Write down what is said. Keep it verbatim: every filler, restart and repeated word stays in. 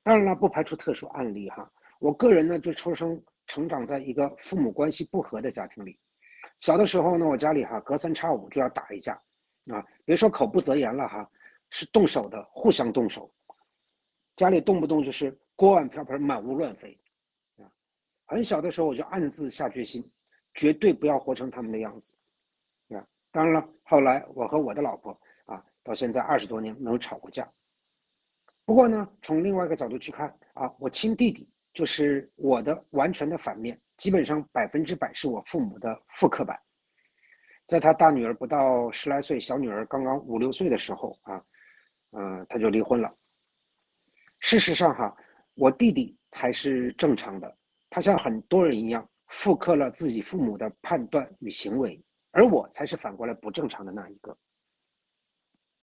当然了，不排除特殊案例哈。我个人呢，就出生成长在一个父母关系不和的家庭里。小的时候呢，我家里哈隔三差五就要打一架，啊，别说口不择言了哈，是动手的，互相动手。家里动不动就是锅碗瓢盆满屋乱飞，啊，很小的时候我就暗自下决心，绝对不要活成他们的样子，啊。当然了，后来我和我的老婆啊，到现在二十多年没有吵过架。不过呢，从另外一个角度去看啊，我亲弟弟就是我的完全的反面，基本上百分之百是我父母的复刻版。在他大女儿不到十来岁，小女儿刚刚五六岁的时候啊，嗯、呃，他就离婚了。事实上哈，我弟弟才是正常的，他像很多人一样复刻了自己父母的判断与行为，而我才是反过来不正常的那一个。